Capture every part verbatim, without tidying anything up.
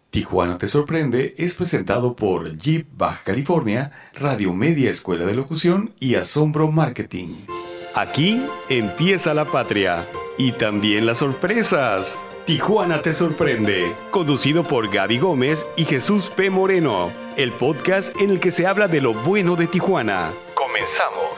Tijuana Te Sorprende es presentado por Jeep Baja California, Radio Media Escuela de Locución y Asombro Marketing. Aquí empieza la patria y también las sorpresas. Tijuana Te Sorprende, conducido por Gaby Gómez y Jesús P. Moreno, el podcast en el que se habla de lo bueno de Tijuana. Comenzamos.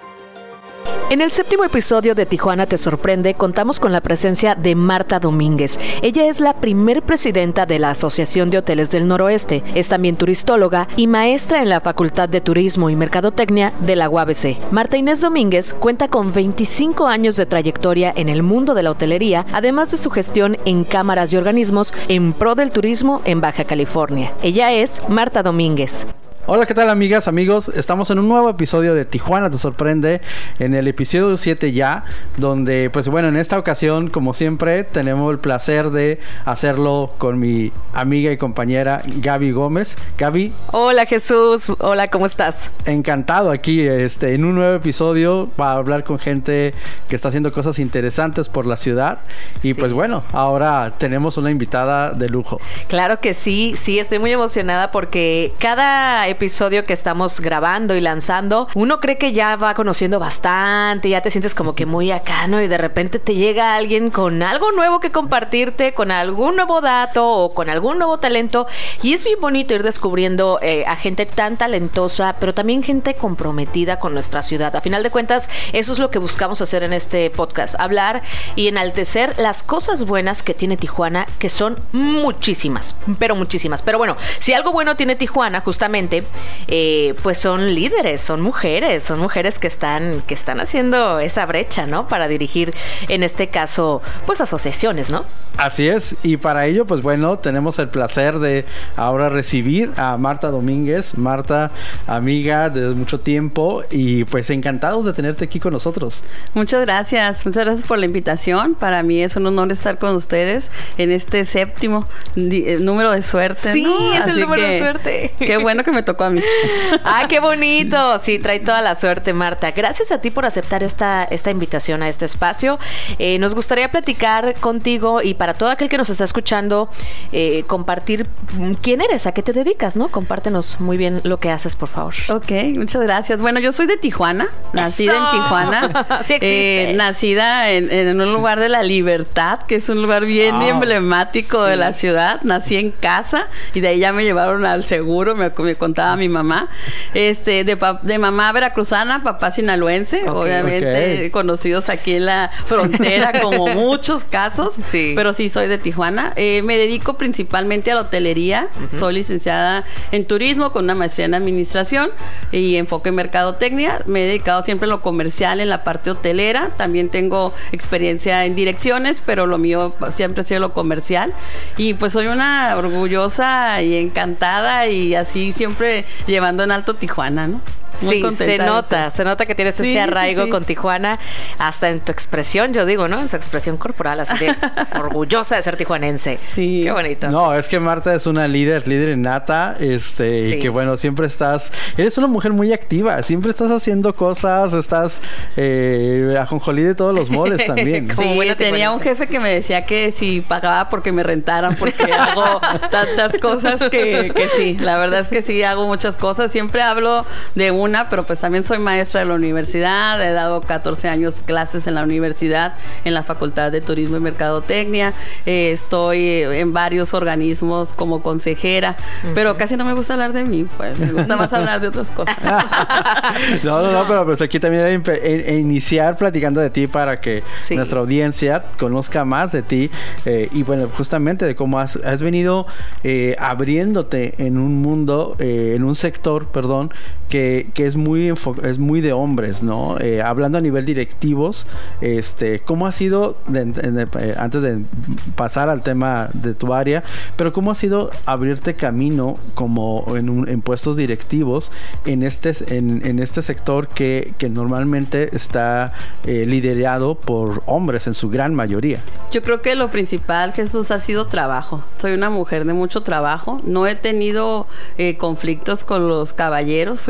En el séptimo episodio de Tijuana Te Sorprende contamos con la presencia de Marta Domínguez. Ella es la primer presidenta de la Asociación de Hoteles del Noroeste, es también turistóloga y maestra en la Facultad de Turismo y Mercadotecnia de la U A B C. Marta Inés Domínguez cuenta con veinticinco años de trayectoria en el mundo de la hotelería, además de su gestión en cámaras y organismos en pro del turismo en Baja California. Ella es Marta Domínguez. Hola, ¿qué tal, amigas, amigos? Estamos en un nuevo episodio de Tijuana Te Sorprende, en el episodio siete ya, donde, pues bueno, en esta ocasión, como siempre, tenemos el placer de hacerlo con mi amiga y compañera Gaby Gómez. Gaby. Hola, Jesús. Hola, ¿cómo estás? Encantado aquí, este, en un nuevo episodio para hablar con gente que está haciendo cosas interesantes por la ciudad. Y sí. Pues bueno, ahora tenemos una invitada de lujo. Claro que sí, sí, estoy muy emocionada porque cada episodio que estamos grabando y lanzando, uno cree que ya va conociendo bastante, ya te sientes como que muy acá, ¿no? Y de repente te llega alguien con algo nuevo que compartirte, con algún nuevo dato o con algún nuevo talento, y es bien bonito ir descubriendo eh, a gente tan talentosa, pero también gente comprometida con nuestra ciudad. A final de cuentas, eso es lo que buscamos hacer en este podcast, hablar y enaltecer las cosas buenas que tiene Tijuana, que son muchísimas, pero muchísimas. Pero bueno, si algo bueno tiene Tijuana, justamente, Eh, pues son líderes, son mujeres, son mujeres que están, que están haciendo esa brecha, ¿no? Para dirigir, en este caso, pues asociaciones, ¿no? Así es, y para ello, pues bueno, tenemos el placer de ahora recibir a Marta Domínguez. Marta, amiga de mucho tiempo, y pues encantados de tenerte aquí con nosotros. Muchas gracias, muchas gracias por la invitación. Para mí es un honor estar con ustedes en este séptimo di- número de suerte, sí, ¿no? es Así el número que, de suerte. Qué bueno que me tocó a mí. ¡Ah, qué bonito! Sí, trae toda la suerte, Marta. Gracias a ti por aceptar esta, esta invitación a este espacio. Eh, nos gustaría platicar contigo y para todo aquel que nos está escuchando, eh, compartir quién eres, a qué te dedicas, ¿no? Compártenos muy bien lo que haces, por favor. Ok, muchas gracias. Bueno, yo soy de Tijuana, nacida ¡Eso! en Tijuana. Sí existe. Eh, nacida en, en un lugar de La Libertad, que es un lugar bien Oh, emblemático sí. de la ciudad. Nací en casa y de ahí ya me llevaron al seguro, me, me contaba mi mamá. Este, de, pa- de mamá veracruzana, papá sinaloense, Ok, obviamente, ok. conocidos aquí en la frontera como muchos casos, Sí. pero sí soy de Tijuana. Eh, me dedico principalmente a la hotelería. Uh-huh. Soy licenciada en turismo con una maestría en administración y enfoque en mercadotecnia. Me he dedicado siempre a lo comercial en la parte hotelera. También tengo experiencia en direcciones, pero lo mío siempre ha sido lo comercial. Y pues soy una orgullosa y encantada y así siempre llevando en alto Tijuana, ¿no? Muy Sí, se nota, eso. se nota que tienes Sí, ese arraigo sí, sí. con Tijuana, hasta en tu expresión, yo digo, ¿no? Esa expresión corporal, así de orgullosa de ser tijuanense. Sí. Qué bonito. No, es que Marta es una líder, líder innata, este, Sí. y que bueno, siempre estás, eres una mujer muy activa, siempre estás haciendo cosas, estás eh, ajonjolí de todos los moles también. Como Sí, buena tenía un tijuanense. jefe que me decía que si pagaba porque me rentaran, porque hago tantas cosas que, que sí, la verdad es que sí, hago muchas cosas. Siempre hablo de una, pero pues también soy maestra de la universidad, he dado catorce años clases en la universidad, en la Facultad de Turismo y Mercadotecnia, eh, estoy en varios organismos como consejera, uh-huh. pero casi no me gusta hablar de mí, pues me gusta más hablar de otras cosas. No, no, no, pero pues aquí también hay que iniciar platicando de ti para que sí. nuestra audiencia conozca más de ti eh, y bueno, justamente de cómo has, has venido eh, abriéndote en un mundo, eh, en un sector, perdón, que, que es muy es muy de hombres, ¿no? Eh, hablando a nivel directivos, este, ¿cómo ha sido, de, de, de, antes de pasar al tema de tu área, pero cómo ha sido abrirte camino como en, un, en puestos directivos en este, en, en este sector que, que normalmente está eh, liderado por hombres en su gran mayoría? Yo creo que lo principal, Jesús, ha sido trabajo. Soy una mujer de mucho trabajo. No he tenido eh, conflictos con los caballeros. Fui la primera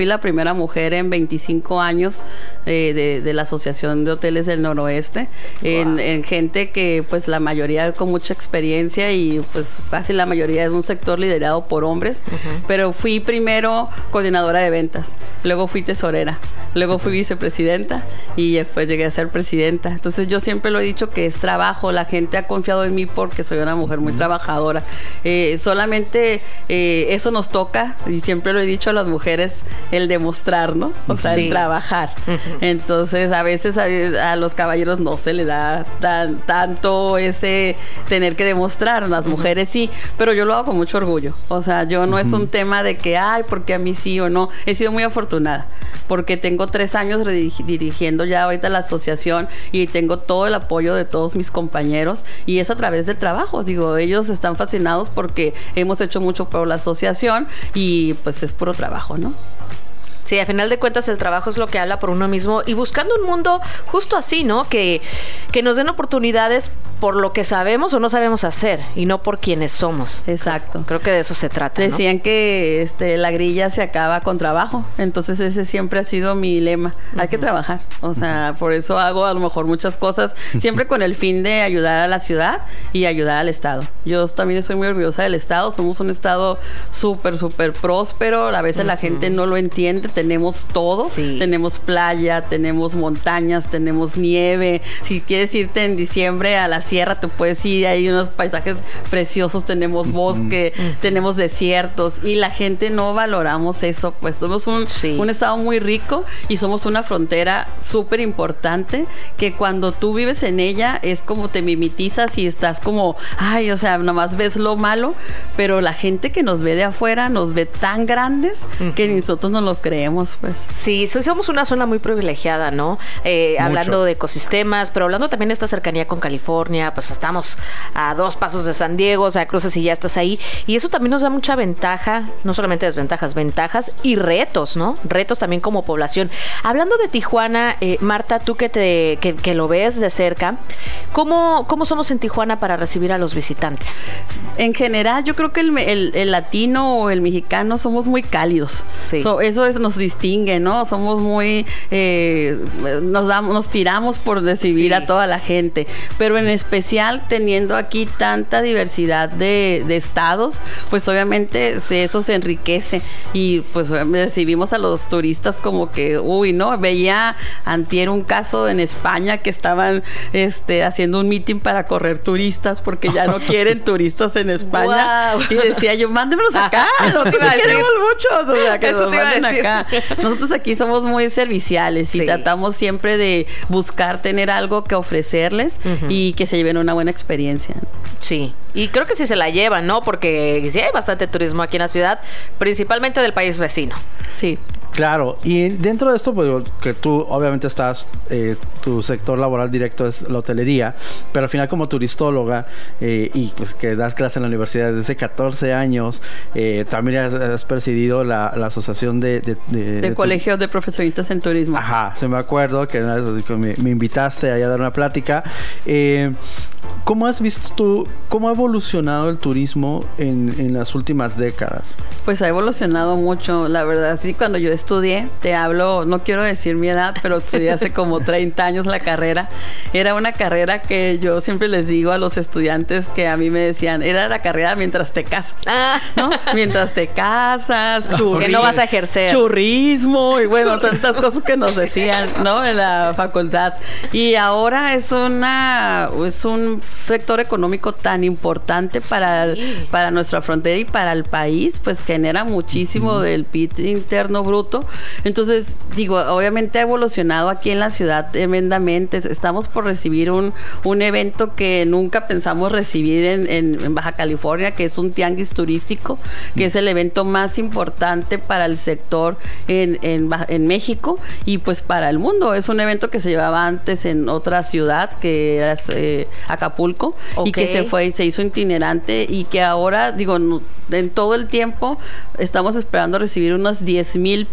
primera mujer en veinticinco años eh, de, de la Asociación de Hoteles del Noroeste, wow. en, en gente que pues la mayoría con mucha experiencia y pues casi la mayoría es un sector liderado por hombres, uh-huh. pero fui primero coordinadora de ventas, luego fui tesorera, luego fui vicepresidenta y después llegué a ser presidenta. Entonces yo siempre lo he dicho que es trabajo, la gente ha confiado en mí porque soy una mujer muy uh-huh. trabajadora. Eh, solamente eh, eso nos toca, y siempre lo he dicho a las mujeres, el demostrar, ¿no? O sea, sí. el trabajar. Uh-huh. Entonces a veces a, a los caballeros no se les da tan, tanto ese tener que demostrar, las uh-huh. mujeres sí, pero yo lo hago con mucho orgullo. O sea, yo no uh-huh. es un tema de que, ay, porque a mí sí o no. He sido muy afortunada porque tengo tres años dirigiendo ya ahorita la asociación y tengo todo el apoyo de todos mis compañeros y es a través del trabajo. Digo, ellos están fascinados porque hemos hecho mucho por la asociación y pues es puro trabajo, ¿no? Sí, a final de cuentas el trabajo es lo que habla por uno mismo y buscando un mundo justo así, ¿no? Que, que nos den oportunidades por lo que sabemos o no sabemos hacer y no por quienes somos. Exacto. Creo que de eso se trata, ¿no? Decían que este, la grilla se acaba con trabajo, entonces ese siempre ha sido mi lema. Uh-huh. Hay que trabajar, o sea, por eso hago a lo mejor muchas cosas, siempre con el fin de ayudar a la ciudad y ayudar al Estado. Yo también estoy muy orgullosa del Estado, somos un Estado súper, súper próspero, a veces uh-huh. la gente no lo entiende. Tenemos todo, sí. tenemos playa, tenemos montañas, tenemos nieve. Si quieres irte en diciembre a la sierra, te puedes ir, hay unos paisajes preciosos, tenemos bosque, uh-huh. tenemos desiertos y la gente no valoramos eso, pues somos un, sí. un estado muy rico y somos una frontera súper importante que cuando tú vives en ella es como te mimetizas y estás como, ay, o sea, nomás ves lo malo, pero la gente que nos ve de afuera nos ve tan grandes uh-huh. que nosotros no lo creemos. Pues. Sí, somos una zona muy privilegiada, ¿no? Eh, hablando de ecosistemas, pero hablando también de esta cercanía con California, pues estamos a dos pasos de San Diego, o sea, cruzas y ya estás ahí. Y eso también nos da mucha ventaja, no solamente desventajas, ventajas y retos, ¿no? Retos también como población. Hablando de Tijuana, eh, Marta, tú que, te, que, que lo ves de cerca, ¿cómo, ¿cómo somos en Tijuana para recibir a los visitantes? En general, yo creo que el, el, el latino o el mexicano somos muy cálidos. Sí. So, eso es, nos distingue, ¿no? Somos muy, eh, nos damos, nos tiramos por recibir sí. a toda la gente, pero en especial teniendo aquí tanta diversidad de, de estados, pues obviamente eso se enriquece y pues recibimos a los turistas como que, uy, ¿no? Veía antier un caso en España que estaban este, haciendo un meeting para correr turistas porque ya no quieren turistas en España. Wow. Y decía yo, mándemelos acá, nosotros queremos muchos, o sea, que eso nos manden acá. Nosotros aquí somos muy serviciales sí. y tratamos siempre de buscar tener algo que ofrecerles uh-huh. y que se lleven una buena experiencia. Sí, y creo que sí se la llevan, ¿no? Porque sí hay bastante turismo aquí en la ciudad, principalmente del país vecino. Sí. Claro, y dentro de esto, pues que tú obviamente estás, eh, tu sector laboral directo es la hotelería, pero al final como turistóloga eh, y pues que das clases en la universidad desde hace catorce años, eh, también has, has presidido la, la asociación de... De, de, de, de colegios tu... de profesionistas en turismo. Ajá, se me acuerdo que me, me invitaste ahí a dar una plática. Eh, ¿Cómo has visto tú, cómo ha evolucionado el turismo en, en las últimas décadas? Pues ha evolucionado mucho, la verdad. Sí, cuando yo estudié, te hablo, no quiero decir mi edad, pero estudié hace como treinta años la carrera. Era una carrera que yo siempre les digo a los estudiantes que a mí me decían, era la carrera mientras te casas, ah. ¿no? Mientras te casas, churri- que no vas a ejercer. Churrismo y bueno, tantas cosas que nos decían, ¿no? En la facultad. Y ahora es una, es un sector económico tan importante para, sí. el, para nuestra frontera y para el país, pues genera muchísimo uh-huh. del P I B interno bruto. Entonces, digo, obviamente ha evolucionado aquí en la ciudad tremendamente. Estamos por recibir un, un evento que nunca pensamos recibir en, en, en Baja California, que es un tianguis turístico, que uh-huh. es el evento más importante para el sector en, en, en México y pues para el mundo. Es un evento que se llevaba antes en otra ciudad, que era eh, Acapulco, okay. y que se fue y se hizo itinerante y que ahora, digo, no, en todo el tiempo estamos esperando recibir unas diez mil personas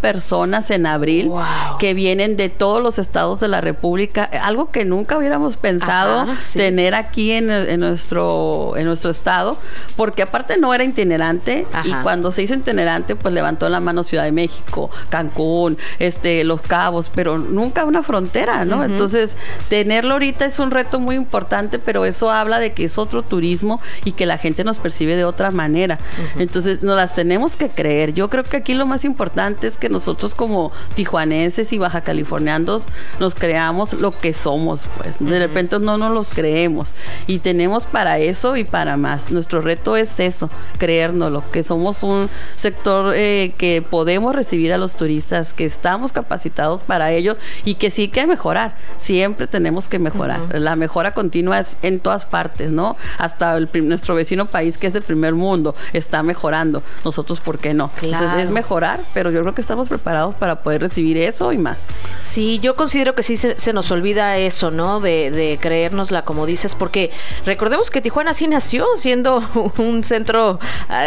personas en abril, wow, que vienen de todos los estados de la República, algo que nunca hubiéramos pensado Ajá, sí. tener aquí en, en, nuestro, en nuestro estado, porque aparte no era itinerante, Ajá. y cuando se hizo itinerante, pues levantó la mano Ciudad de México, Cancún, este, Los Cabos, pero nunca una frontera, ¿no? Uh-huh. Entonces, tenerlo ahorita es un reto muy importante, pero eso habla de que es otro turismo y que la gente nos percibe de otra manera. Uh-huh. Entonces, nos las tenemos que creer. Yo creo que aquí lo más importante es que nosotros como tijuanenses y baja californianos nos creamos lo que somos, pues. Uh-huh. De repente no nos los creemos y tenemos para eso y para más. Nuestro reto es eso, creérnoslo, que somos un sector eh, que podemos recibir a los turistas, que estamos capacitados para ello y que sí que mejorar. Siempre tenemos que mejorar. Uh-huh. La mejora continua es en todas partes, ¿no? Hasta el, nuestro vecino país, que es del primer mundo, está mejorando. Nosotros, ¿por qué no? Claro. Entonces es mejorar, pero yo creo que estamos preparados para poder recibir eso y más. Sí, yo considero que sí se, se nos olvida eso, ¿no? De, de creérnosla, como dices, porque recordemos que Tijuana sí nació siendo un centro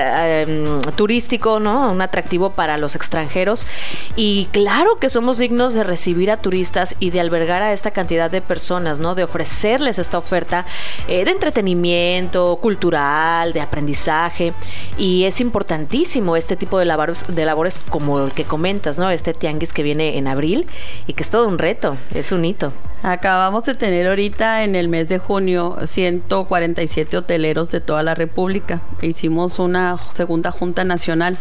uh, um, turístico, ¿no? Un atractivo para los extranjeros, y claro que somos dignos de recibir a turistas y de albergar a esta cantidad de personas, ¿no? De ofrecerles esta oferta eh, de entretenimiento, cultural, de aprendizaje, y es importantísimo este tipo de labores, de labores como el que comentas, ¿no? Este tianguis que viene en abril y que es todo un reto, es un hito. Acabamos de tener ahorita en el mes de junio ciento cuarenta y siete hoteleros de toda la República. Hicimos una segunda junta nacional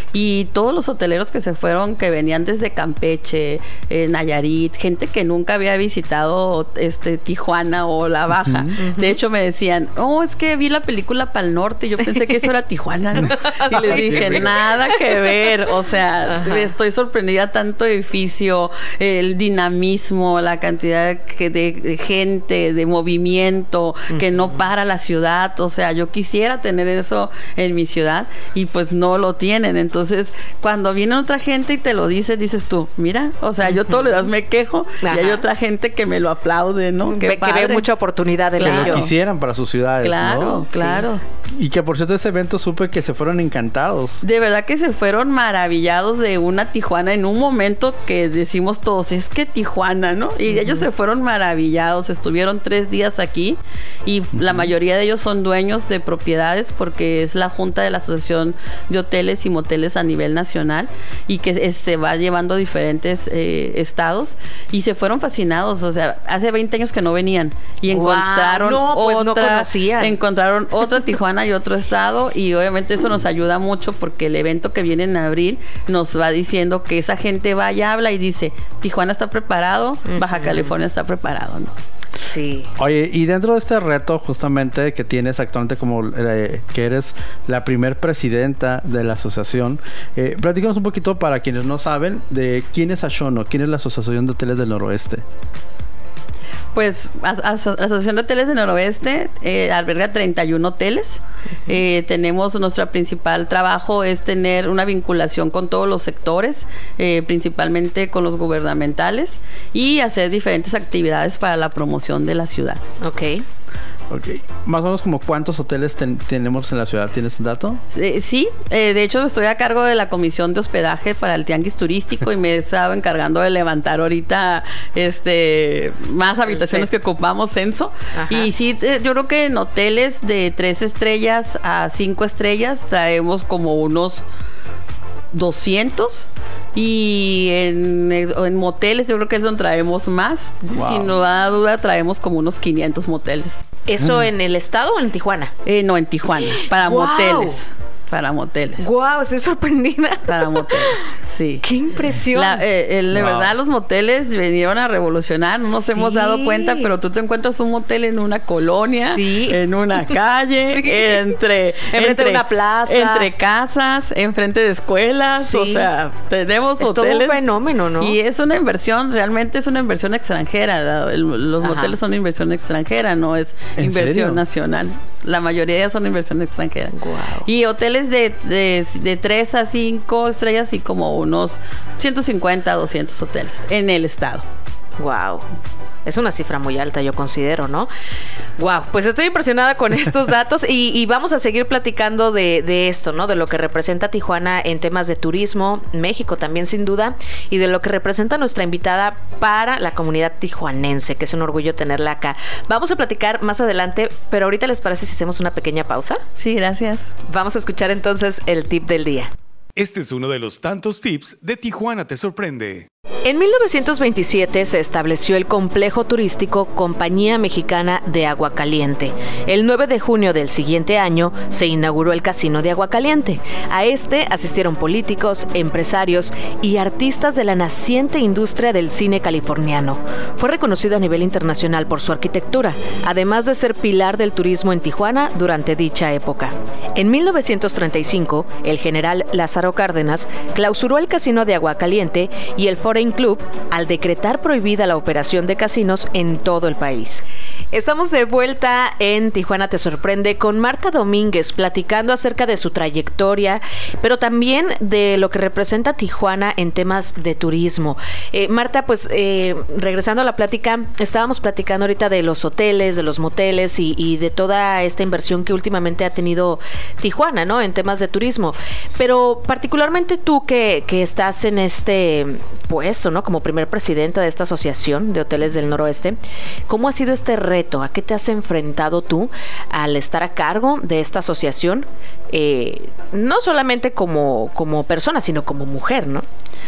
y todos los hoteleros que se fueron, que venían desde Campeche, eh, Nayarit, gente que nunca había visitado este Tijuana o la Baja. Uh-huh. De hecho me decían, oh, es que vi la película Pal Norte, yo pensé que eso era Tijuana, ¿no? Y les dije, nada que ver, o sea, Ajá. estoy sorprendida, tanto edificio, el dinamismo, la cantidad de, de gente, de movimiento, uh-huh. que no para la ciudad. O sea, yo quisiera tener eso en mi ciudad y pues no lo tienen. Entonces, cuando viene otra gente y te lo dice, dices tú, mira, o sea, yo todos los días me quejo Ajá. y hay otra gente que me lo aplaude, ¿no? Qué que ve mucha oportunidad en claro. ello. Que quisieran para sus ciudades, claro, ¿no? Claro, sí. Y que por cierto, ese evento supe que se fueron encantados. De verdad que se fueron maravillados de una Tijuana en un momento que decimos todos, es que Tijuana, ¿no? Y uh-huh. ellos se fueron maravillados, estuvieron tres días aquí y uh-huh. la mayoría de ellos son dueños de propiedades porque es la junta de la Asociación de Hoteles y Moteles a nivel nacional y que se este, va llevando diferentes eh, estados y se fueron fascinados. O sea, hace veinte años que no venían y wow, encontraron no, pues otra, no conocían. encontraron otra Tijuana y otro estado, y obviamente eso nos ayuda mucho porque el evento que viene en abril nos va diciendo que esa gente va y habla y dice, Tijuana está preparado, uh-huh. Baja California está preparado, ¿no? Sí. Oye, y dentro de este reto justamente que tienes actualmente como eh, que eres la primer presidenta de la asociación, eh, platícanos un poquito para quienes no saben de quién es Ashono, quién es la Asociación de Hoteles del Noroeste. Pues la Asociación de Hoteles del Noroeste eh, alberga treinta y uno hoteles. Uh-huh. Eh, tenemos, nuestro principal trabajo es tener una vinculación con todos los sectores, eh, principalmente con los gubernamentales, y hacer diferentes actividades para la promoción de la ciudad. Ok. Ok. Más o menos como cuántos hoteles ten, tenemos en la ciudad, ¿tienes un dato? Eh, sí, eh, de hecho estoy a cargo de la comisión de hospedaje para el tianguis turístico y me he estado encargando de levantar ahorita este más habitaciones sí. que ocupamos censo. Ajá. Y sí, eh, yo creo que en hoteles de tres estrellas a cinco estrellas traemos como unos doscientos. Y en, en moteles yo creo que es donde traemos más. Wow. Sin duda, duda traemos como unos quinientos moteles. ¿Eso mm. en el estado o en Tijuana? Eh, no, en Tijuana, para wow. moteles. Para moteles. Wow, estoy sorprendida. Para moteles, sí. Qué impresión. La, eh, eh, de wow. verdad, los moteles vinieron a revolucionar. No nos sí. hemos dado cuenta, pero tú te encuentras un motel en una colonia, sí. en una calle, sí. entre, enfrente entre, de una plaza, entre casas, enfrente de escuelas. Sí. O sea, tenemos es hoteles. Es todo un fenómeno, ¿no? Y es una inversión, realmente es una inversión extranjera. La, el, los Ajá. moteles son inversión extranjera, no es inversión serio? nacional. La mayoría de ellas son inversión extranjera. Wow. Y hoteles de, de, de tres a cinco estrellas y como unos ciento cincuenta a doscientos hoteles en el estado. Wow. Es una cifra muy alta, yo considero, ¿no? Wow, pues estoy impresionada con estos datos y, y vamos a seguir platicando de, de esto, ¿no? De lo que representa Tijuana en temas de turismo, México también sin duda, y de lo que representa nuestra invitada para la comunidad tijuanense, que es un orgullo tenerla acá. Vamos a platicar más adelante, pero ahorita ¿les parece si hacemos una pequeña pausa? Sí, gracias. Vamos a escuchar entonces el tip del día. Este es uno de los tantos tips de Tijuana Te Sorprende. En mil novecientos veintisiete se estableció el complejo turístico Compañía Mexicana de Agua Caliente. El nueve de junio del siguiente año se inauguró el Casino de Agua Caliente. A este asistieron políticos, empresarios y artistas de la naciente industria del cine californiano. Fue reconocido a nivel internacional por su arquitectura, además de ser pilar del turismo en Tijuana durante dicha época. En mil novecientos treinta y cinco, el general Lázaro Cárdenas clausuró el Casino de Agua Caliente y el Foreign Club al decretar prohibida la operación de casinos en todo el país. Estamos de vuelta en Tijuana Te Sorprende con Marta Domínguez platicando acerca de su trayectoria, pero también de lo que representa Tijuana en temas de turismo. Eh, Marta, pues eh, regresando a la plática, estábamos platicando ahorita de los hoteles, de los moteles y, y de toda esta inversión que últimamente ha tenido Tijuana, ¿no? En temas de turismo. Pero particularmente tú que, que estás en este puesto, ¿no? Como primer presidenta de esta asociación de hoteles del noroeste, ¿cómo ha sido este reto? ¿A qué te has enfrentado tú al estar a cargo de esta asociación? Eh, no solamente como, como persona, sino como mujer, ¿no?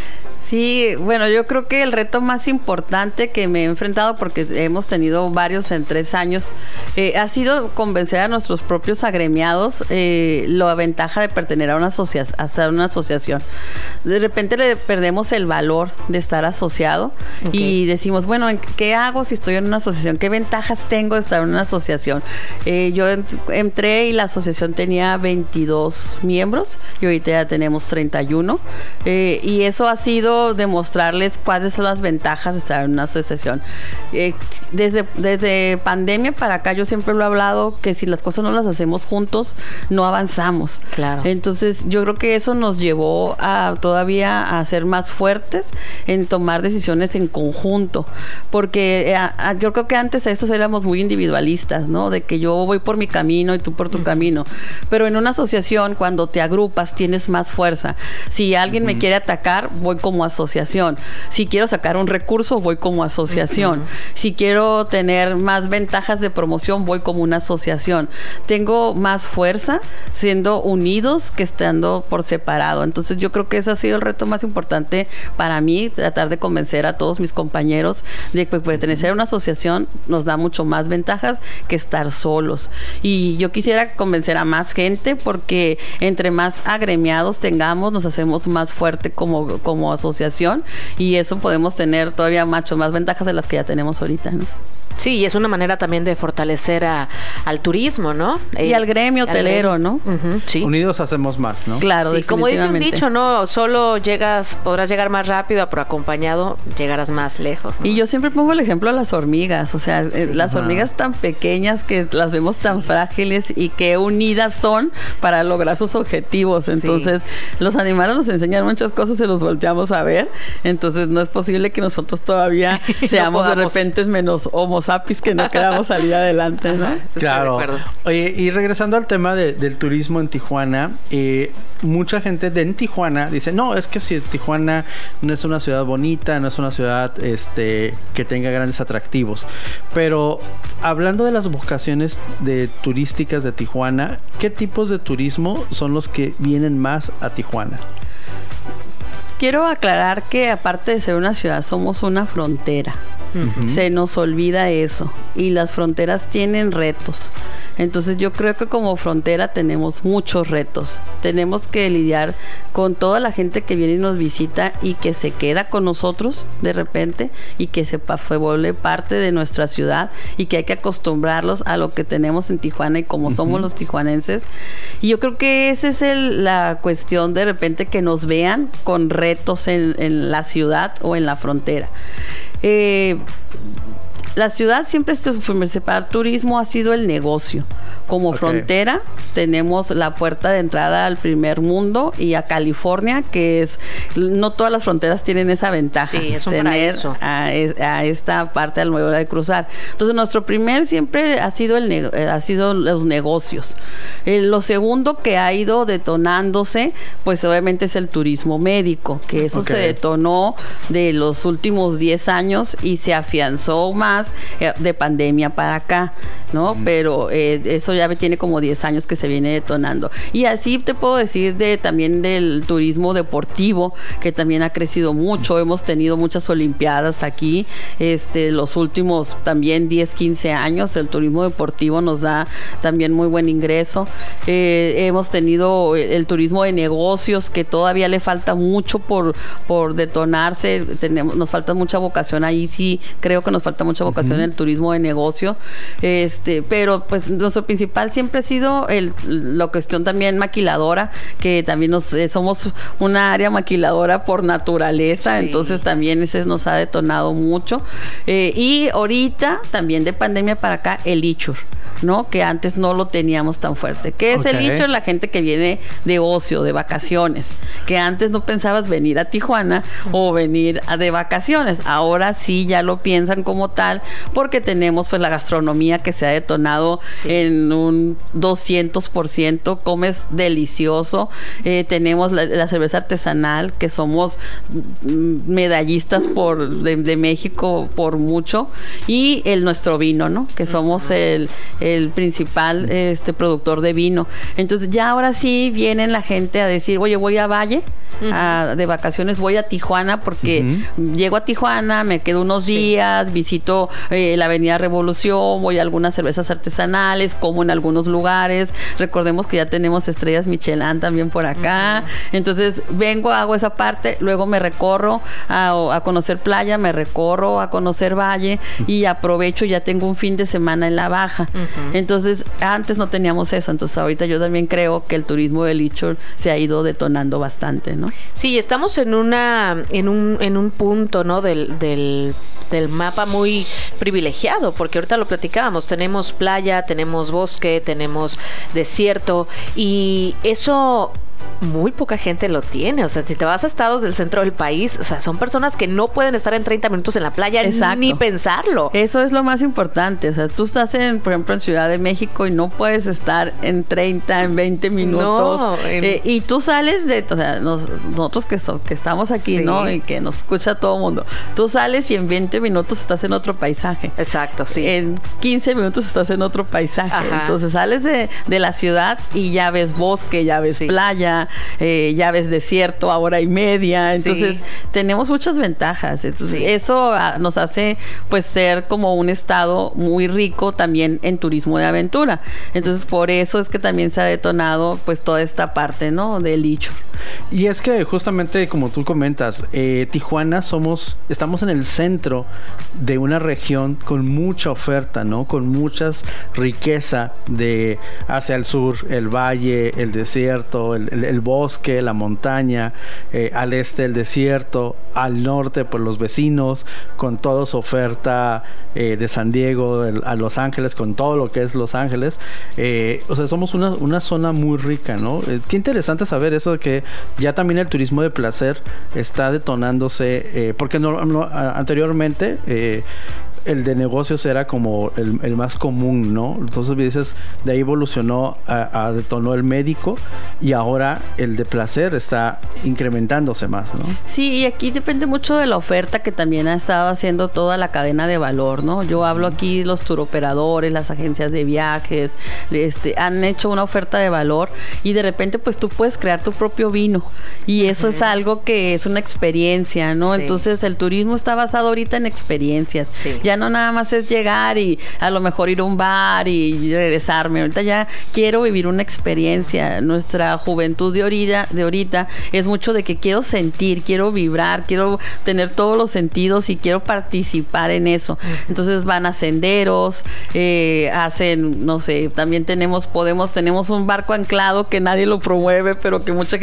Sí, bueno, yo creo que el reto más importante que me he enfrentado, porque hemos tenido varios en tres años, eh, ha sido convencer a nuestros propios agremiados eh, la ventaja de pertenecer a una, asocia- a una asociación. De repente le perdemos el valor de estar asociado. Okay. Y decimos, bueno, ¿qué hago si estoy en una asociación? ¿Qué ventajas tengo de estar en una asociación? Eh, yo ent- entré y la asociación tenía veintidós miembros y ahorita ya tenemos treinta y uno. Eh, y eso ha sido demostrarles cuáles son las ventajas de estar en una asociación. Eh, desde, desde pandemia para acá yo siempre lo he hablado, que si las cosas no las hacemos juntos, no avanzamos. Claro. Entonces yo creo que eso nos llevó a todavía a ser más fuertes en tomar decisiones en conjunto, porque a, a, yo creo que antes de estos éramos muy individualistas, ¿no? De que yo voy por mi camino y tú por tu uh-huh. camino, pero en una asociación cuando te agrupas tienes más fuerza. Si alguien uh-huh. me quiere atacar, voy como asociación. Si quiero sacar un recurso, voy como asociación. Uh-huh. Si quiero tener más ventajas de promoción, voy como una asociación. Tengo más fuerza siendo unidos que estando por separado. Entonces yo creo que ese ha sido el reto más importante para mí, tratar de convencer a todos mis compañeros de que pertenecer a una asociación nos da mucho más ventajas que estar solos. Y yo quisiera convencer a más gente, porque entre más agremiados tengamos, nos hacemos más fuerte como, como asociación, y eso podemos tener todavía mucho más ventajas de las que ya tenemos ahorita, ¿no? Sí, y es una manera también de fortalecer a, al turismo, ¿no? Y eh, al gremio hotelero, gremio. ¿no? Uh-huh, sí. Unidos hacemos más, ¿no? Claro, sí, como dice un dicho, ¿no? Solo llegas, podrás llegar más rápido, pero acompañado llegarás más lejos, ¿no? Y yo siempre pongo el ejemplo a las hormigas, o sea, sí, las hormigas uh-huh. tan pequeñas que las vemos sí. tan frágiles y que unidas son para lograr sus objetivos. Entonces, sí. los animales nos enseñan muchas cosas y los volteamos a ver. Entonces, no es posible que nosotros todavía seamos no de repente menos homo sapiens que no queramos salir adelante, ¿no? Claro. Oye, y regresando al tema de, del turismo en Tijuana, eh, mucha gente de en Tijuana dice, no, es que si Tijuana no es una ciudad bonita, no es una ciudad este, que tenga grandes atractivos. Pero hablando de las vocaciones de turísticas de Tijuana, ¿qué tipos de turismo son los que vienen más a Tijuana? Quiero aclarar que aparte de ser una ciudad, somos una frontera. Uh-huh. Se nos olvida eso, y las fronteras tienen retos. Entonces yo creo que como frontera tenemos muchos retos. Tenemos que lidiar con toda la gente que viene y nos visita y que se queda con nosotros de repente y que se, se vuelve parte de nuestra ciudad, y que hay que acostumbrarlos a lo que tenemos en Tijuana y como uh-huh. somos los tijuanenses. Y yo creo que esa es el, la cuestión, de repente que nos vean con retos en, en la ciudad o en la frontera. Eh, la ciudad siempre, su principal turismo ha sido el negocio. Como okay. frontera tenemos la puerta de entrada al primer mundo y a California, que es, no todas las fronteras tienen esa ventaja. Sí, es un tener a, a esta parte al hora de cruzar. Entonces nuestro primer siempre ha sido el ha sido los negocios. Eh, lo segundo que ha ido detonándose, pues obviamente es el turismo médico, que eso okay. se detonó de los últimos diez años y se afianzó más eh, de pandemia para acá, ¿no? Mm. Pero eh, eso ya tiene como diez años que se viene detonando. Y así te puedo decir de también del turismo deportivo, que también ha crecido mucho. Hemos tenido muchas olimpiadas aquí, este, los últimos también diez, quince años. El turismo deportivo nos da también muy buen ingreso. Eh, hemos tenido el turismo de negocios, que todavía le falta mucho por, por detonarse. Tenemos, nos falta mucha vocación ahí, sí, creo que nos falta mucha vocación uh-huh. en el turismo de negocio. Este, pero pues nuestro principal siempre ha sido el, la cuestión también maquiladora, que también nos eh, somos una área maquiladora por naturaleza, sí. entonces también ese nos ha detonado mucho. Eh, y ahorita, también de pandemia para acá, el leisure, ¿no? Que antes no lo teníamos tan fuerte. ¿Qué es okay. el leisure? La gente que viene de ocio, de vacaciones, que antes no pensabas venir a Tijuana o venir a de vacaciones. Ahora sí ya lo piensan como tal, porque tenemos pues la gastronomía que se ha detonado sí. en un doscientos por ciento, comes delicioso. Eh, tenemos la, la cerveza artesanal, que somos medallistas por de, de México por mucho, y el nuestro vino, ¿no? Que somos el, el principal este productor de vino. Entonces ya ahora sí vienen la gente a decir, oye, voy a Valle uh-huh. a, de vacaciones, voy a Tijuana porque uh-huh. llego a Tijuana, me quedo unos sí. días, visito eh, la Avenida Revolución, voy a algunas cervezas artesanales, como en algunos lugares. Recordemos que ya tenemos estrellas Michelin también por acá. Uh-huh. Entonces vengo, hago esa parte, luego me recorro a, a conocer playa, me recorro a conocer Valle y aprovecho, ya tengo un fin de semana en la Baja. Uh-huh. Entonces antes no teníamos eso, entonces ahorita yo también creo que el turismo de leisure se ha ido detonando bastante, ¿no? Sí, estamos en una en un en un punto, ¿no? del del del mapa muy privilegiado, porque ahorita lo platicábamos, tenemos playa, tenemos bosque, tenemos desierto, y eso muy poca gente lo tiene. O sea, si te vas a estados del centro del país, o sea, son personas que no pueden estar en treinta minutos en la playa. Exacto. Ni pensarlo. Eso es lo más importante. O sea, tú estás en, por ejemplo, en Ciudad de México y no puedes estar en treinta, en veinte minutos. No, en... eh, y tú sales de, o sea, nos, nosotros que, so, que estamos aquí, sí. ¿no? Y que nos escucha todo el mundo. Tú sales y en veinte minutos estás en otro paisaje. Exacto, sí. En quince minutos estás en otro paisaje. Ajá. Entonces sales de, de la ciudad y ya ves bosque, ya ves sí. playa, Eh, ya ves desierto a hora y media, entonces sí. tenemos muchas ventajas. Entonces sí. eso a, nos hace pues ser como un estado muy rico también en turismo de aventura. Entonces por eso es que también se ha detonado pues toda esta parte, ¿no? Del leisure. Y es que justamente como tú comentas, eh, Tijuana somos, estamos en el centro de una región con mucha oferta, ¿no? Con muchas riqueza de hacia el sur, el valle, el desierto, el, el, el bosque, la montaña, eh, al este el desierto, al norte por los vecinos, con toda su oferta eh, de San Diego, el, a Los Ángeles, con todo lo que es Los Ángeles. Eh, o sea, somos una, una zona muy rica, ¿no? Eh, qué interesante saber eso de que ya también el turismo de placer está detonándose, eh, porque no, no, anteriormente eh, el de negocios era como el, el más común, ¿no? Entonces dices, de ahí evolucionó a, a detonó el médico y ahora el de placer está incrementándose más, ¿no? Sí, y aquí depende mucho de la oferta que también ha estado haciendo toda la cadena de valor, ¿no? Yo hablo aquí los turoperadores, las agencias de viajes, este, han hecho una oferta de valor y de repente pues tú puedes crear tu propio vino y eso uh-huh. es algo que es una experiencia, ¿no? Sí. Entonces el turismo está basado ahorita en experiencias. Sí. Ya no nada más es llegar y a lo mejor ir a un bar y regresarme. Ahorita ya quiero vivir una experiencia. Nuestra juventud de ahorita, de ahorita es mucho de que quiero sentir, quiero vibrar, quiero tener todos los sentidos y quiero participar en eso. Uh-huh. Entonces van a senderos, eh, hacen, no sé, también tenemos, podemos, tenemos un barco anclado que nadie lo promueve, pero que mucha gente sí lo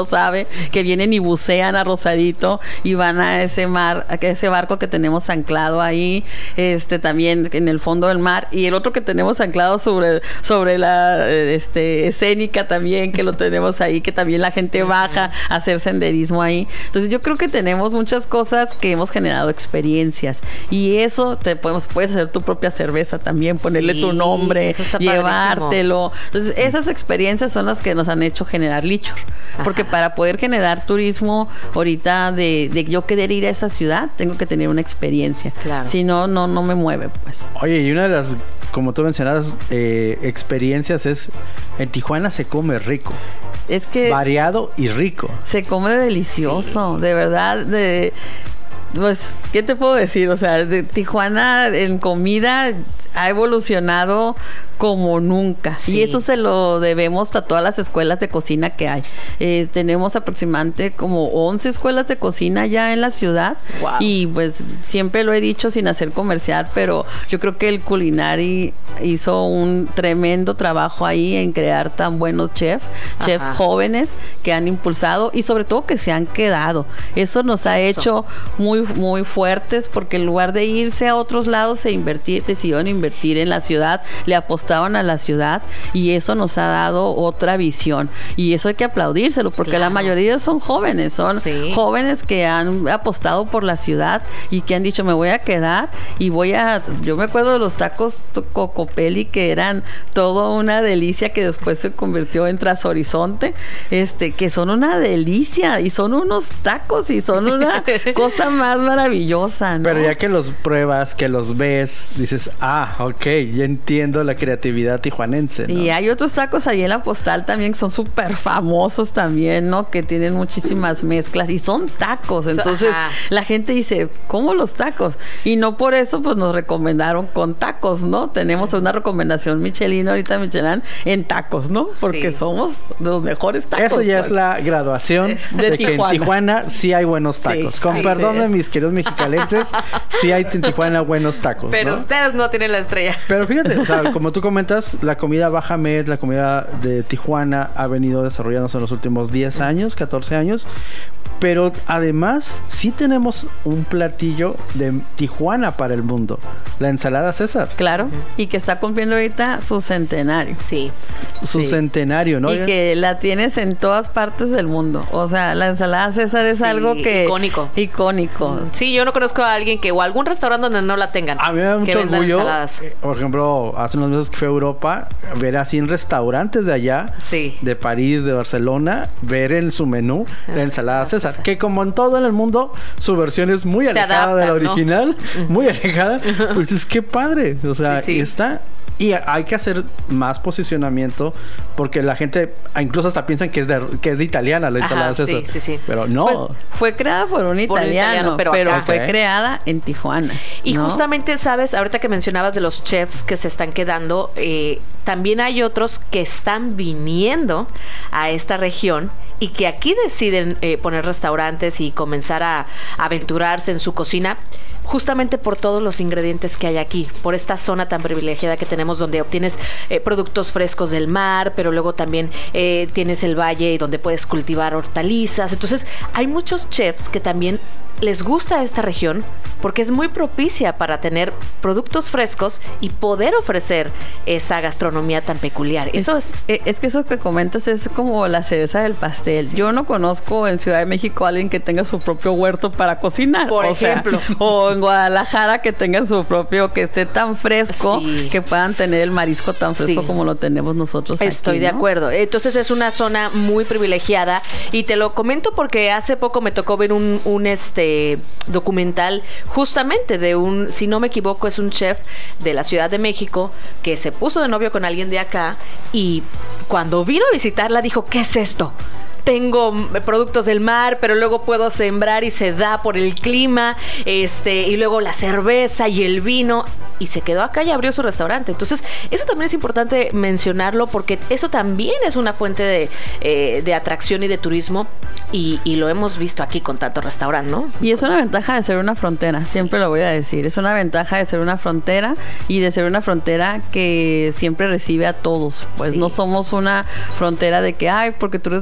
lo sabe, que vienen y bucean a Rosarito y van a ese mar, a ese barco que tenemos anclado ahí, este también en el fondo del mar, y el otro que tenemos anclado sobre, sobre la este, escénica también, que lo tenemos ahí, que también la gente baja a hacer senderismo ahí. Entonces yo creo que tenemos muchas cosas que hemos generado experiencias, y eso te podemos, puedes hacer tu propia cerveza también, ponerle sí, tu nombre, llevártelo. Entonces esas experiencias son las que nos han hecho generar Lichur, porque para poder generar turismo ahorita de, de yo querer ir a esa ciudad, tengo que tener una experiencia. Claro. Si no, no, no me mueve, pues. Oye, y una de las, como tú mencionabas, eh, experiencias es, en Tijuana se come rico. Es que... variado y rico. Se come delicioso, sí. De verdad, de... Pues, ¿qué te puedo decir? O sea, de Tijuana en comida ha evolucionado como nunca. Sí. Y eso se lo debemos a todas las escuelas de cocina que hay. Eh, tenemos aproximadamente como once escuelas de cocina ya en la ciudad. Wow. Y pues siempre lo he dicho sin hacer comercial, pero yo creo que el Culinari hizo un tremendo trabajo ahí en crear tan buenos chefs, chefs jóvenes que han impulsado y sobre todo que se han quedado. Eso nos ha eso. hecho muy, muy fuertes, porque en lugar de irse a otros lados e invertir, decidieron invertir en la ciudad, le apostaron a la ciudad, y eso nos ha dado otra visión, y eso hay que aplaudírselo, porque claro. La mayoría son jóvenes, son sí. jóvenes que han apostado por la ciudad y que han dicho, me voy a quedar y voy a... Yo me acuerdo de los tacos Cocopelli, que eran todo una delicia, que después se convirtió en Tras Horizonte, este, que son una delicia, y son unos tacos, y son una cosa más maravillosa, ¿no? Pero ya que los pruebas, que los ves, dices, ah, ok, ya entiendo la creatividad tijuanense, ¿no? Y hay otros tacos ahí en la Postal también que son súper famosos también, ¿no? Que tienen muchísimas mezclas y son tacos. Entonces Ajá. la gente dice, ¿cómo los tacos? Y no por eso pues nos recomendaron con tacos, ¿no? Tenemos una recomendación Michelin ahorita, Michelin, en tacos, ¿no? Porque sí. somos de los mejores tacos. Eso ya pues. es la graduación de, de que en Tijuana sí hay buenos tacos. Sí, con sí, perdón sí. de mis queridos mexicalenses, sí hay en Tijuana buenos tacos. Pero ¿no? ustedes no tienen la estrella. Pero fíjate, o sea, como tú comentas, la comida Baja Med, la comida de Tijuana ha venido desarrollándose en los últimos diez años, catorce años, pero además sí tenemos un platillo de Tijuana para el mundo, la ensalada César. Claro, uh-huh. y que está cumpliendo ahorita su centenario. Sí. Su sí. centenario, ¿no? Y que la tienes en todas partes del mundo. O sea, la ensalada César es sí, algo que... icónico. Icónico. Sí, yo no conozco a alguien que, o algún restaurante donde no la tengan. A mí me da mucho orgullo, eh, por ejemplo, hace unos meses que fui a Europa, ver así en restaurantes de allá, sí. de París, de Barcelona, ver en su menú la ensalada César, que como en todo en el mundo, su versión es muy Se alejada adapta, de la original, ¿no? Muy alejada, pues es que padre, o sea, sí, sí. está... Y hay que hacer más posicionamiento, porque la gente incluso hasta piensan que es de, que es de italiana la ensalada Ajá, César. Sí, sí, sí. Pero no. Pues fue creada por un italiano, por un italiano pero, pero fue okay. creada en Tijuana. Y ¿no? justamente, sabes, ahorita que mencionabas de los chefs que se están quedando, eh, también hay otros que están viniendo a esta región y que aquí deciden eh, poner restaurantes y comenzar a, a aventurarse en su cocina, justamente por todos los ingredientes que hay aquí, por esta zona tan privilegiada que tenemos, donde obtienes eh, productos frescos del mar, pero luego también eh, tienes el valle donde puedes cultivar hortalizas. Entonces hay muchos chefs que también les gusta esta región porque es muy propicia para tener productos frescos y poder ofrecer esa gastronomía tan peculiar. Eso es... Es, es que eso que comentas es como la cereza del pastel. Sí. Yo no conozco en Ciudad de México a alguien que tenga su propio huerto para cocinar. Por o ejemplo. Sea, o en Guadalajara que tengan su propio, que esté tan fresco, sí. que puedan tener el marisco tan fresco sí. como lo tenemos nosotros Estoy aquí, de ¿no? acuerdo. Entonces es una zona muy privilegiada y te lo comento porque hace poco me tocó ver un, un este documental justamente de un, si no me equivoco, es un chef de la Ciudad de México que se puso de novio con alguien de acá y cuando vino a visitarla dijo, ¿qué es esto? Tengo productos del mar, pero luego puedo sembrar y se da por el clima, este, y luego la cerveza y el vino, y se quedó acá y abrió su restaurante. Entonces, eso también es importante mencionarlo porque eso también es una fuente de, eh, de atracción y de turismo, y, y lo hemos visto aquí con tanto restaurante, ¿no? Y es una ventaja de ser una frontera, siempre lo voy a decir, es una ventaja de ser una frontera y de ser una frontera que siempre recibe a todos, pues sí. no somos una frontera de que, ay, porque tú eres de Oaxaca,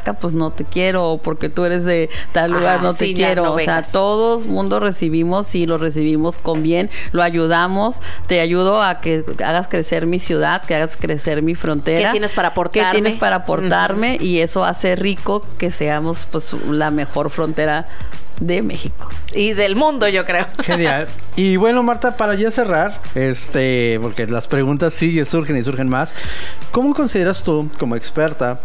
marca, pues no te quiero, o porque tú eres de tal lugar, Ajá, no te sí, ya quiero. no o sea, vengas. todo el mundo recibimos y lo recibimos con bien, lo ayudamos, te ayudo a que hagas crecer mi ciudad, que hagas crecer mi frontera. ¿Qué tienes para aportarme? ¿Qué tienes para aportarme? Uh-huh. Y eso hace rico que seamos pues la mejor frontera de México. Y del mundo, yo creo. Genial. Y bueno, Marta, para ya cerrar, este, porque las preguntas siguen, surgen y surgen más. ¿Cómo consideras tú, como experta,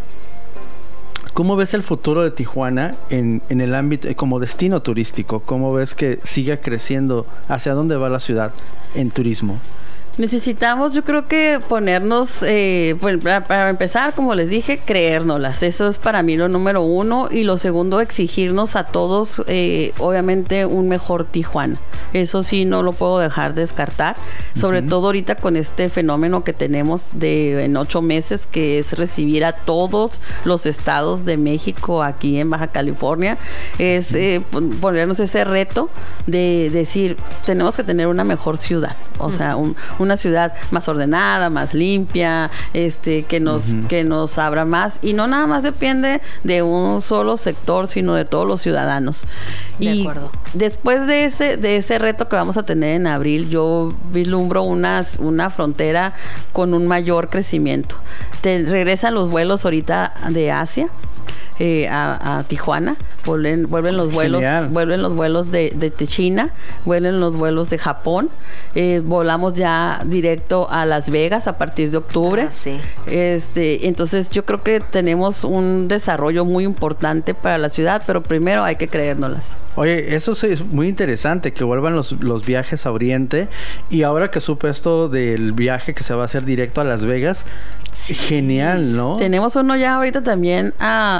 cómo ves el futuro de Tijuana en, en el ámbito, como destino turístico? ¿Cómo ves que siga creciendo? ¿Hacia dónde va la ciudad en turismo? Necesitamos, yo creo que ponernos, eh, bueno, para, para empezar, como les dije, creérnoslas. Eso es para mí lo número uno. Y lo segundo, exigirnos a todos, eh, obviamente, un mejor Tijuana. Eso sí, no lo puedo dejar de descartar. Sobre uh-huh. todo ahorita con este fenómeno que tenemos de en ocho meses, que es recibir a todos los estados de México aquí en Baja California. Es eh, ponernos ese reto de decir, tenemos que tener una mejor ciudad. O uh-huh. sea, un, una ciudad más ordenada, más limpia, este, que nos, uh-huh. que nos abra más. Y no nada más depende de un solo sector, sino de todos los ciudadanos. De y acuerdo. Después de ese, de ese reto que vamos a tener en abril, yo vislumbro unas, una frontera con un mayor crecimiento. Te regresan los vuelos ahorita de Asia. Eh, a, a Tijuana, vuelven, vuelven los vuelos, Genial. vuelven los vuelos de, de, de China, vuelven los vuelos de Japón, eh, volamos ya directo a Las Vegas a partir de octubre. Ah, sí. Este, entonces yo creo que tenemos un desarrollo muy importante para la ciudad, pero primero hay que creérnoslas. Oye, eso sí es muy interesante, que vuelvan los, los viajes a Oriente. Y ahora que supe esto del viaje que se va a hacer directo a Las Vegas, sí. Genial, ¿no? Tenemos uno ya ahorita también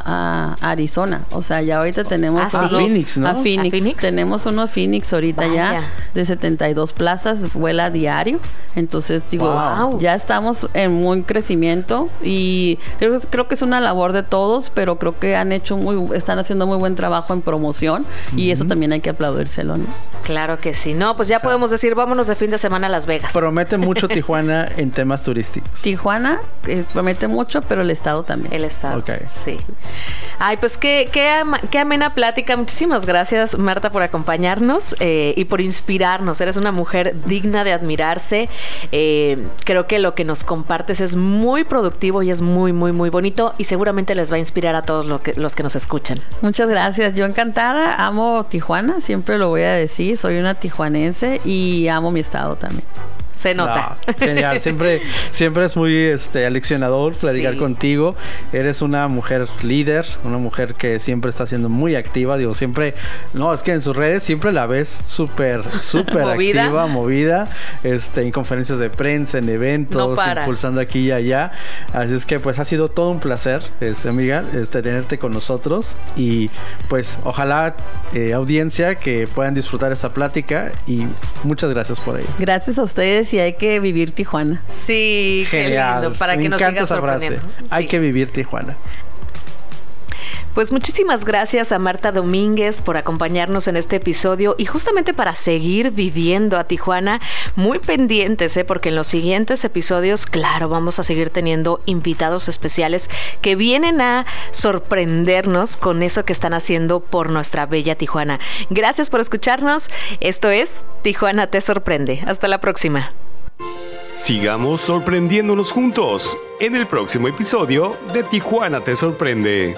a, a Arizona. O sea, ya ahorita tenemos Ah, uno a Phoenix, ¿no? A Phoenix. ¿A Phoenix? Tenemos uno a Phoenix ahorita Vaya. ya de setenta y dos plazas, vuela a diario. Entonces, digo, Wow. ya estamos en muy crecimiento y creo, creo que es una labor de todos, pero creo que han hecho muy, están haciendo muy buen trabajo en promoción y uh-huh. eso también hay que aplaudírselo, ¿no? Claro que sí. No, pues ya o sea, podemos decir, vámonos de fin de semana a Las Vegas. Promete mucho Tijuana en temas turísticos. Tijuana eh, promete mucho, pero el estado también. El estado, okay. Sí. Ay, pues qué, qué, ama, qué amena plática. Muchísimas gracias, Marta, por acompañarnos eh, y por inspirarnos. Eres una mujer digna de admirarse. Eh, creo que lo que nos compartes es muy productivo y es muy, muy, muy bonito y seguramente les va a inspirar a todos lo que, los que nos escuchan. Muchas gracias. Yo encantada. Amo Tijuana, siempre lo voy a decir. Soy una tijuanense y amo mi estado también. Se nota. No, genial, siempre, siempre es muy este, aleccionador platicar sí. contigo. Eres una mujer líder, una mujer que siempre está siendo muy activa. Digo, siempre, no, es que en sus redes siempre la ves súper, súper activa, movida, este, en conferencias de prensa, en eventos, no para. impulsando aquí y allá. Así es que pues ha sido todo un placer, este, amiga, este, tenerte con nosotros. Y pues ojalá, eh, audiencia, que puedan disfrutar esta plática y muchas gracias por ello. Gracias a ustedes. Y hay que vivir Tijuana. Sí, genial. Qué lindo, para Me que nos siga sorprendiendo. Sí. Hay que vivir Tijuana. Pues muchísimas gracias a Marta Domínguez por acompañarnos en este episodio y justamente para seguir viviendo a Tijuana, muy pendientes, ¿eh? Porque en los siguientes episodios, claro, vamos a seguir teniendo invitados especiales que vienen a sorprendernos con eso que están haciendo por nuestra bella Tijuana. Gracias por escucharnos. Esto es Tijuana te sorprende. Hasta la próxima. Sigamos sorprendiéndonos juntos en el próximo episodio de Tijuana te sorprende.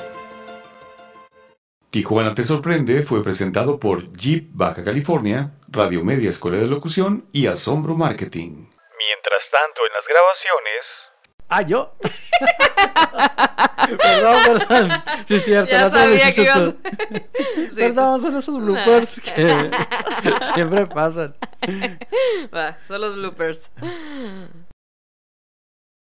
Tijuana te sorprende fue presentado por Jeep Baja California, Radio Media Escuela de Locución y Asombro Marketing. Mientras tanto, en las Ah, grabaciones... ¿yo? perdón, perdón. Sí, es cierto. Ya no sabía que ibas... Sí. Perdón, son esos bloopers que siempre pasan. Va, son los bloopers.